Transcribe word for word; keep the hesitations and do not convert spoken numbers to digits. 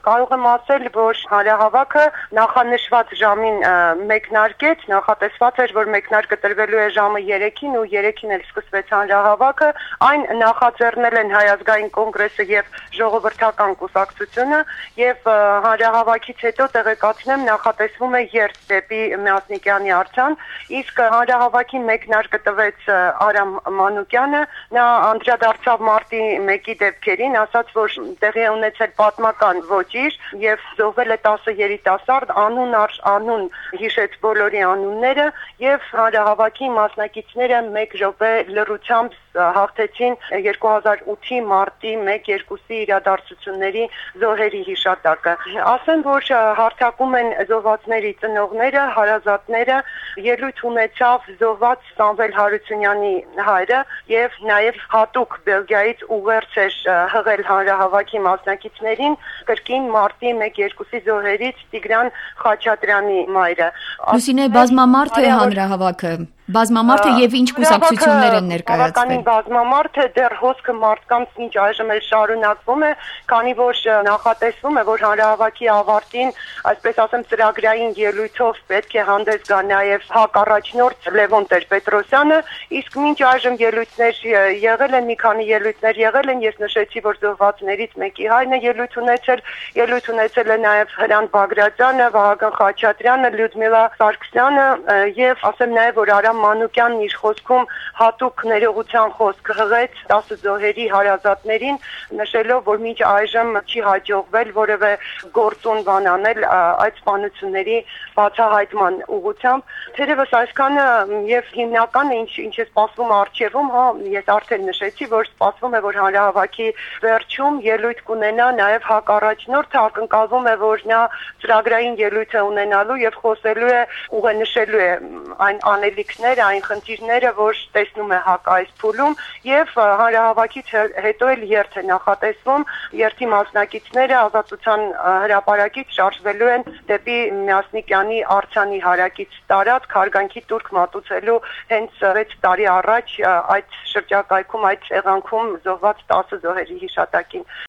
կարող եմ ասել, որ հանրահավաքը նախանշված ժամին մեկնարկեց, նախատեսված էր, որ մեկնարկը տրվելու է ժամը երեքին ու երեքին էլ սկսվեց հանրահավաքը, այն նախաձեռնել են Հայ ազգային կոնգրեսը եւ ժողովրդական կուսակցությունը եւ հանրահավաքից հետո տեղեկացնեմ նախատեսվում է երթ դեպի Մյասնիկյանի արձան, իսկ հանրահավաքի մեկնարկը տվեց Արամ Մանուկյանը, նա անդրադարձավ մարտի մեկի դեպքերին, ասաց, որ տեղի է ունեցել պատմական ոճիր եւ զոհվել է տասը երիտասարդ, անուն առ անուն հիշեց բոլորի անունները եւ հանրահավաքի մասնակիցները մեկ րոպե լռությամբ հաղթեցին երկու հազար ութի մարտի մեկ երկուսի իրադարձությունների զոհերի հիշատակը։ Ասեմ, որ հարթակում են զոհվածների ծնողները, հարազատները, ելույթ ունեցավ զոհված Սամվել Հարությունյանի հայրը եւ նաեւ հատուկ Բելգիայից ուղերձ էր հղել հանրահավաքի մասնակիցներին կրկին մարտի մեկ երկուսի զոհերից Տիգրան Խաչատրյանի մայրը։ Լուսինե, բազմամարդ է հանրահավաքը, բազմամարդ է եւ ինչ կուսակցություններ են ներկայացվել։ Բազմամարդ է, դեռ հոսքը մարդկանց մինչ այժմ էլ շարունակվում է, քանի որ նախատեսվում է, որ հանրահավաքի ավարտին, այսպես ասեմ, ծրագրային ելույթով պետք է հանդես գա նաեւ ՀԱԿ առաջնորդ Լևոն Տեր-Պետրոսյանը, իսկ մինչ այժմ ելույթներ եղել են, մի քանի ելույթներ եղել են, ես նշեցի, որ զոհվածներից մեկի հայրն է ելույթ ունեցել, ելույթ ունեցել է նաեւ Հրանտ Բագրատյանը, Վահագն Խաչատրյանը, Լյուդմիլա Սարգսյանը եւ ասեմ նաեւ, որ Արամ Մանուկյանն իր խոսքում հատուկ ներողության խոսք հղեց տասը զոհերի հարազատներին, նշելով, որ մինչ այժմ չի հաջողվել որևէ գործուն բան անել այդ սպանությունների բացահայտման ուղղությամբ։ Թերևս այսքանը եւ հիմնականը ինչ ինչ է սպասվում արխիվում, հա, ես արդեն նշեցի, որ սպասվում է, որ հանրահավաքի վերջում ելույթ կունենա նաեւ ՀԱԿ առաջնորդը, ակնկալվում է, որ նա ծրագրային ելույթ է ունենալու եւ խոսելու է, ուղենշելու է այն անելիքները, այն խնդիրները, որ տեսնում է ՀԱԿ այս փուլում եւ հանրահավաքից հետո էլ երթ է նախատեսվում, երթի մասնակիցները ազատության հրապարակից շարժվելու են դեպի Մյասնիկյանի արձանի հարակից տարածք հարգանքի տուրք մատուցելու հենց վեց տարի առաջ այդ շրջակայքում, այդ ցեղանքում զոհված տասը զոհերի հիշատակին։